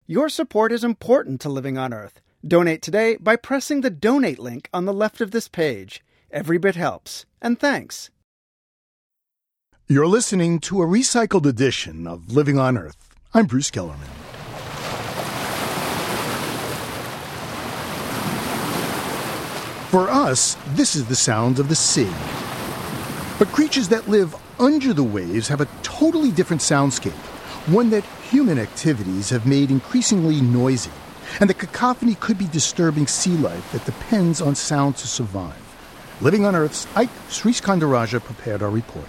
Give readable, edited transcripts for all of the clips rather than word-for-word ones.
Your support is important to Living on Earth. Donate today by pressing the donate link on the left of this page. Every bit helps. And thanks. You're listening to a recycled edition of Living on Earth. I'm Bruce Kellerman. For us, this is the sound of the sea. But creatures that live under the waves have a totally different soundscape, one that human activities have made increasingly noisy, and the cacophony could be disturbing sea life that depends on sound to survive. Living on Earth's Ike Sriskandarajah prepared our report.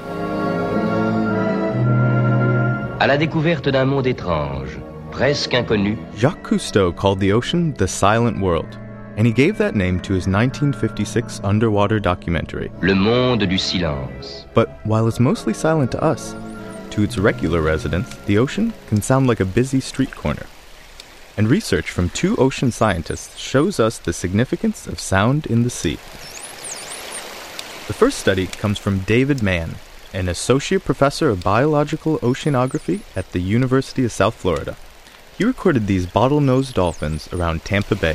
À la découverte d'un monde étrange, presque inconnu. Jacques Cousteau called the ocean the silent world, and he gave that name to his 1956 underwater documentary, Le Monde du Silence. But while it's mostly silent to us, to its regular residents, the ocean can sound like a busy street corner. And research from 2 ocean scientists shows us the significance of sound in the sea. The first study comes from David Mann, an associate professor of biological oceanography at the University of South Florida. He recorded these bottlenose dolphins around Tampa Bay.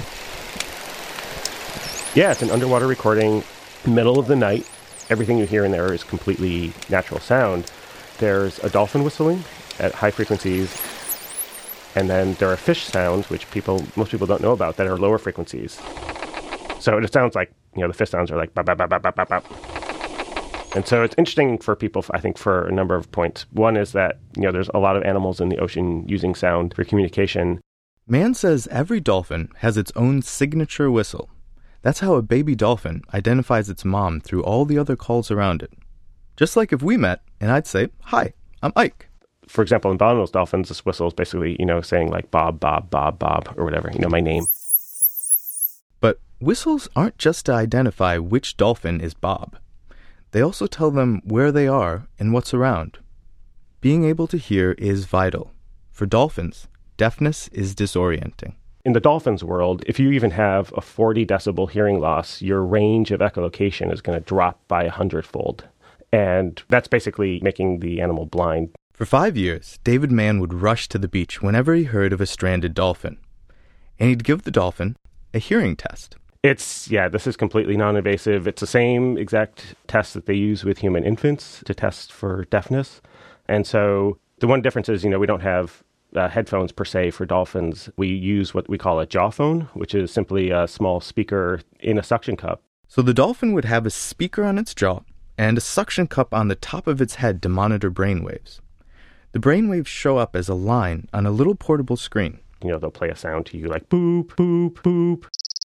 Yeah, it's an underwater recording, middle of the night. Everything you hear in there is completely natural sound. There's a dolphin whistling at high frequencies, and then there are fish sounds, which most people don't know about, that are lower frequencies. So it sounds like, the fish sounds are like bop, bop, bop, bop, bop, bop. And so it's interesting for people, I think, for a number of points. One is that, there's a lot of animals in the ocean using sound for communication. Mann says every dolphin has its own signature whistle. That's how a baby dolphin identifies its mom through all the other calls around it. Just like if we met, and I'd say, "Hi, I'm Ike." For example, in bottlenose dolphins, this whistle is basically, saying like Bob, Bob, Bob, Bob, or whatever, my name. But whistles aren't just to identify which dolphin is Bob. They also tell them where they are and what's around. Being able to hear is vital. For dolphins, deafness is disorienting. In the dolphins world, if you even have a 40 decibel hearing loss, your range of echolocation is going to drop by 100-fold. And that's basically making the animal blind. For 5 years, David Mann would rush to the beach whenever he heard of a stranded dolphin. And he'd give the dolphin a hearing test. This is completely non-invasive. It's the same exact test that they use with human infants to test for deafness. And so the one difference is, we don't have headphones per se for dolphins. We use what we call a jaw phone, which is simply a small speaker in a suction cup. So the dolphin would have a speaker on its jaw and a suction cup on the top of its head to monitor brainwaves. The brainwaves show up as a line on a little portable screen. They'll play a sound to you like boop, boop, boop.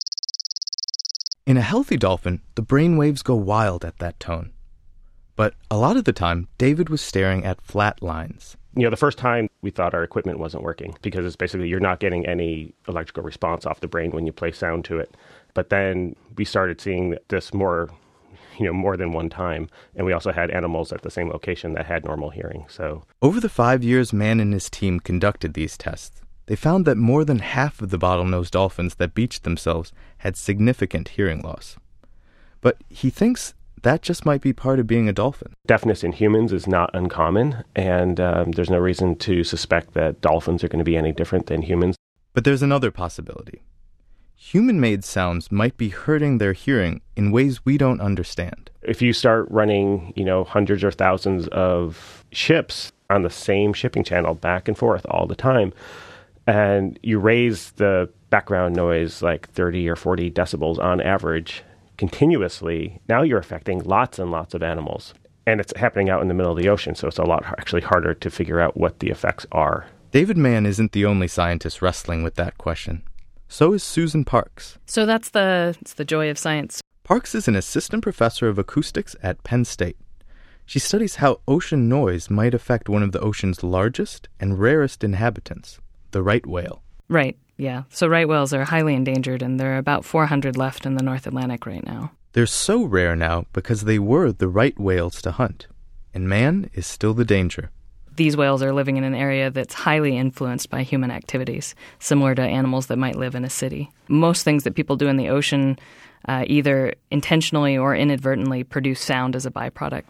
In a healthy dolphin, the brainwaves go wild at that tone. But a lot of the time, David was staring at flat lines. The first time we thought our equipment wasn't working because it's basically you're not getting any electrical response off the brain when you play sound to it. But then we started seeing this more than one time. And we also had animals at the same location that had normal hearing. So over the 5 years Mann and his team conducted these tests, they found that more than half of the bottlenose dolphins that beached themselves had significant hearing loss. But he thinks that just might be part of being a dolphin. Deafness in humans is not uncommon, and there's no reason to suspect that dolphins are going to be any different than humans. But there's another possibility. Human-made sounds might be hurting their hearing in ways we don't understand. If you start running, hundreds or thousands of ships on the same shipping channel back and forth all the time, and you raise the background noise like 30 or 40 decibels on average continuously, now you're affecting lots and lots of animals. And it's happening out in the middle of the ocean, so it's a lot actually harder to figure out what the effects are. David Mann isn't the only scientist wrestling with that question. So is Susan Parks. So it's the joy of science. Parks is an assistant professor of acoustics at Penn State. She studies how ocean noise might affect one of the ocean's largest and rarest inhabitants, the right whale. Right, yeah. So right whales are highly endangered, and there are about 400 left in the North Atlantic right now. They're so rare now because they were the right whales to hunt, and man is still the danger. These whales are living in an area that's highly influenced by human activities, similar to animals that might live in a city. Most things that people do in the ocean either intentionally or inadvertently produce sound as a byproduct.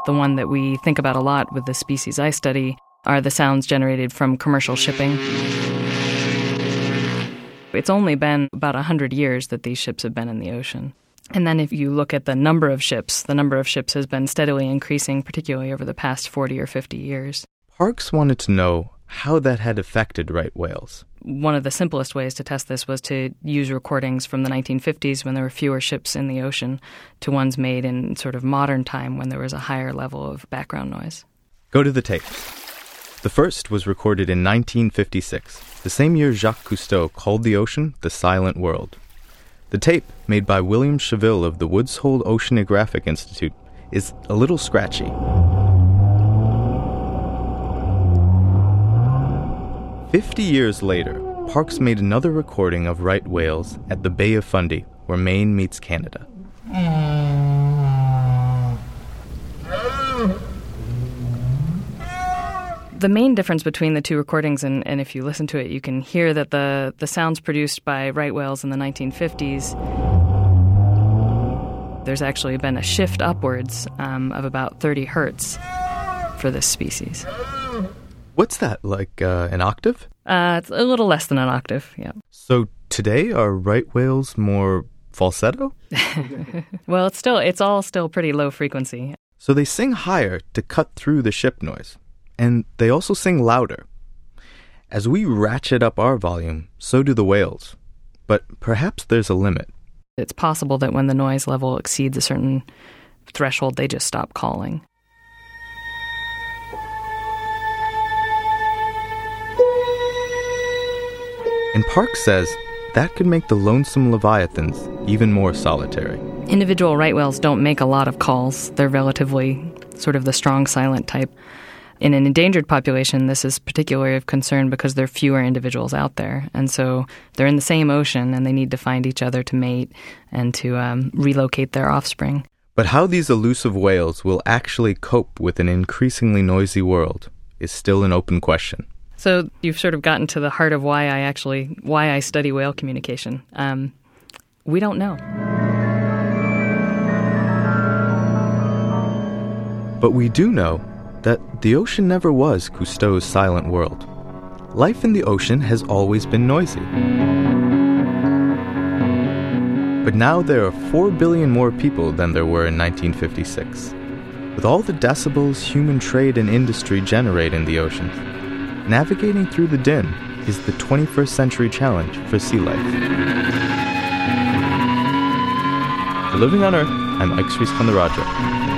The one that we think about a lot with the species I study are the sounds generated from commercial shipping. It's only been about 100 years that these ships have been in the ocean. And then if you look at the number of ships has been steadily increasing, particularly over the past 40 or 50 years. Parks wanted to know how that had affected right whales. One of the simplest ways to test this was to use recordings from the 1950s when there were fewer ships in the ocean to ones made in sort of modern time when there was a higher level of background noise. Go to the tapes. The first was recorded in 1956, the same year Jacques Cousteau called the ocean the silent world. The tape, made by William Cheville of the Woods Hole Oceanographic Institute, is a little scratchy. 50 years later, Parks made another recording of right whales at the Bay of Fundy, where Maine meets Canada. The main difference between the two recordings, and if you listen to it, you can hear that the sounds produced by right whales in the 1950s, there's actually been a shift upwards of about 30 hertz for this species. What's that, like an octave? It's a little less than an octave, yeah. So today, are right whales more falsetto? Well, it's all still pretty low frequency. So they sing higher to cut through the ship noise. And they also sing louder. As we ratchet up our volume, so do the whales. But perhaps there's a limit. It's possible that when the noise level exceeds a certain threshold, they just stop calling. And Parks says that could make the lonesome leviathans even more solitary. Individual right whales don't make a lot of calls. They're relatively sort of the strong silent type. In an endangered population, this is particularly of concern because there are fewer individuals out there. And so they're in the same ocean and they need to find each other to mate and to relocate their offspring. But how these elusive whales will actually cope with an increasingly noisy world is still an open question. So you've sort of gotten to the heart of why I study whale communication. We don't know. But we do know that the ocean never was Cousteau's silent world. Life in the ocean has always been noisy. But now there are 4 billion more people than there were in 1956. With all the decibels human trade and industry generate in the oceans, navigating through the din is the 21st century challenge for sea life. For Living on Earth, I'm Ike Sriskandaraja.